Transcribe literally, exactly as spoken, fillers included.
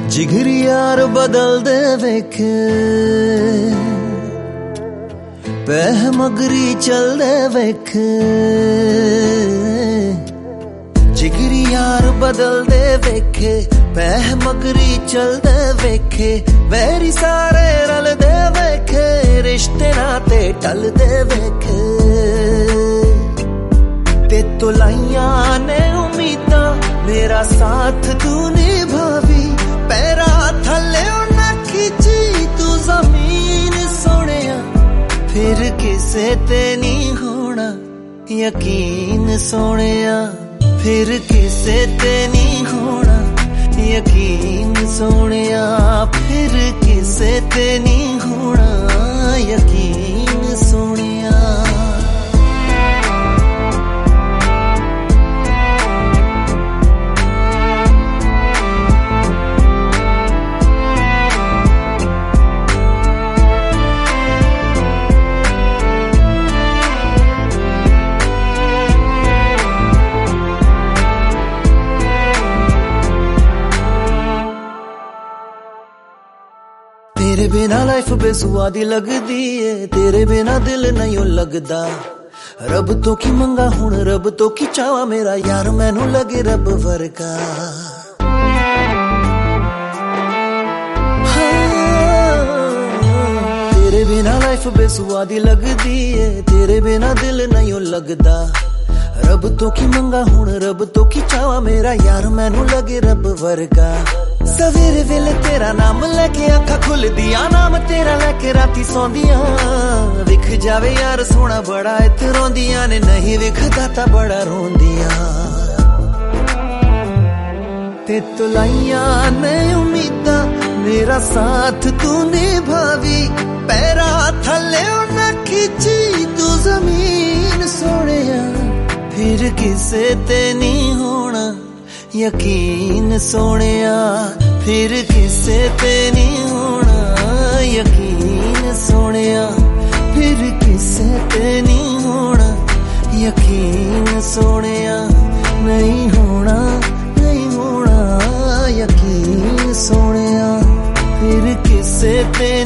जिगरी यार बदल दे वेखे, पैह मगरी चल दे वेखे। जिगरी यार बदल दे वेखे, पैह मगरी चल दे वेखे। वैरी सारे रल दे वेखे, रिश्ते नाते टल दे वेखे। ते तो लाइया ने उम्मीदा, मेरा साथ तू निभावी। पैरा थले ना खिंची तू जमीन सोनिया, फिर किसे ते नहीं होना यकीन सोनिया। फिर किसे ते नहीं होना यकीन सोनिया। फिर किसे ते नहीं होना यकीन सोनिया। तेरे बिना लाइफ बेसुआदी लगदी है, तेरे बिना दिल नहीं लगदा। रब तो की मंगा हुण रब तो की चावा, मेरा यार मैनू लगे रब वर्गा। हाँ, तेरे बिना लाइफ बेसुआदी लगदी है, तेरे बिना दिल नहीं लगदा। रब तो की मंगा हुण रब तो की चावा, मेरा यार मैनू लगे रब वर्गा। सवेरे वेले तेरा नाम लेके अखा खुल दिया, नाम तेरा लेके राती सौंदिया। विख जावे यार सोना बड़ा इत्थे रोंदिया ने, नहीं विखदा ता बड़ा रोंदिया। ते तो लाइया ने उम्मीदा, मेरा साथ तू निभावी। पैरा थले ना खिंची तू जमीन सोनिया, फिर किसे ते नहीं होना यकीन सोनिया। फिर किसे ते नहीं होना यकीन सोनिया। फिर किसे ते नहीं होना यकीन सोनिया। नहीं होना नहीं होना यकीन सोनिया। फिर किसे ते